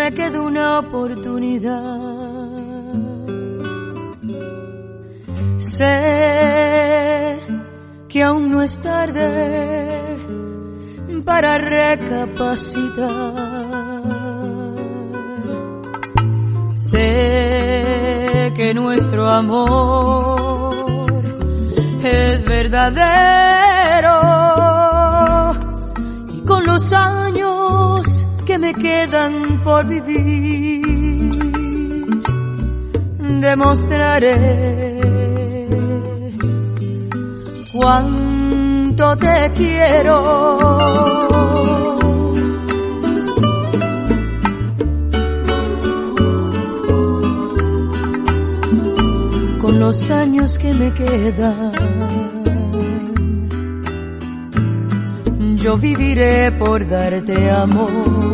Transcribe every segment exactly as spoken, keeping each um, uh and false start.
me queda una oportunidad. Sé que aún no es tarde para recapacitar. Sé que nuestro amor es verdadero y con los años que me quedan por vivir demostraré cuánto te quiero. Con los años que me quedan, yo viviré por darte amor,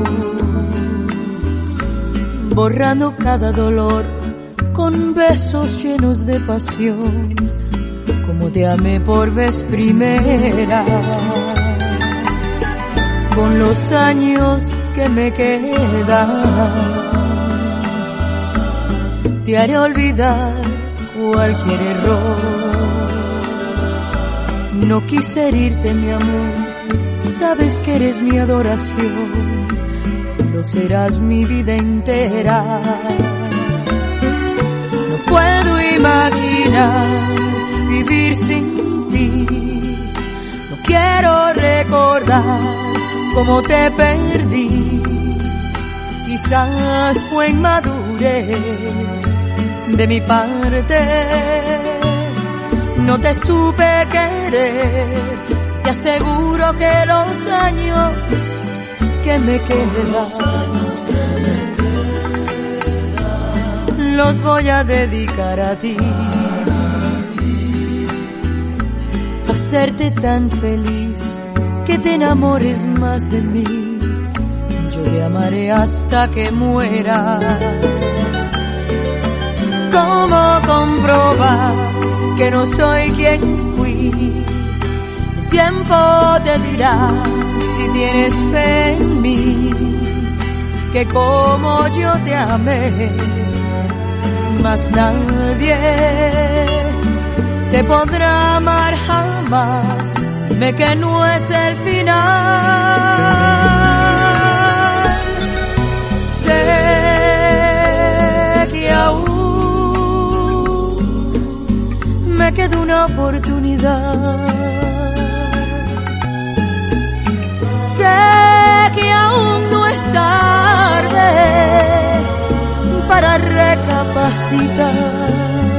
borrando cada dolor con besos llenos de pasión, como te amé por vez primera. Con los años que me quedan, te haré olvidar cualquier error. No quise herirte, mi amor, sabes que eres mi adoración, lo serás mi vida entera. No puedo imaginar vivir sin ti, no quiero recordar cómo te perdí. Quizás fue inmadurez de mi parte, no te supe querer. Te aseguro que los años que me quedan los voy a dedicar a ti, a hacerte tan feliz que te enamores más de mí. Yo te amaré hasta que muera. ¿Cómo comprobar que no soy quien fui? El tiempo te dirá si tienes fe en mí, que como yo te amé, más nadie te podrá amar jamás. Dime que no es el final. Sé que aún me queda una oportunidad. Sé que aún no es tarde para recapacitar.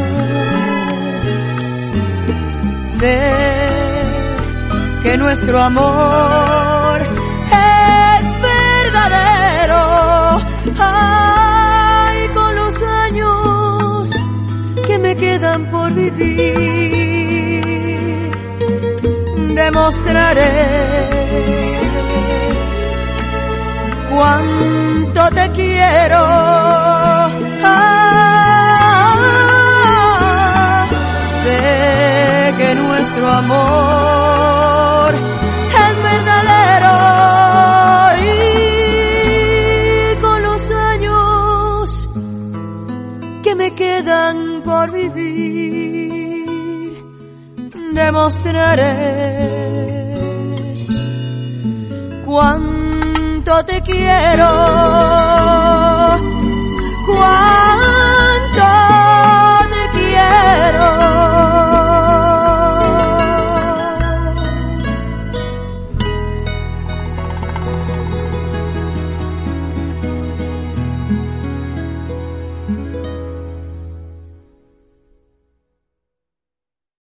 Sé que nuestro amor es verdadero. Ay, con los años que me quedan por vivir demostraré cuánto te quiero. Ah, sé que nuestro amor es verdadero y con los años que me quedan por vivir demostraré cuánto te quiero, cuánto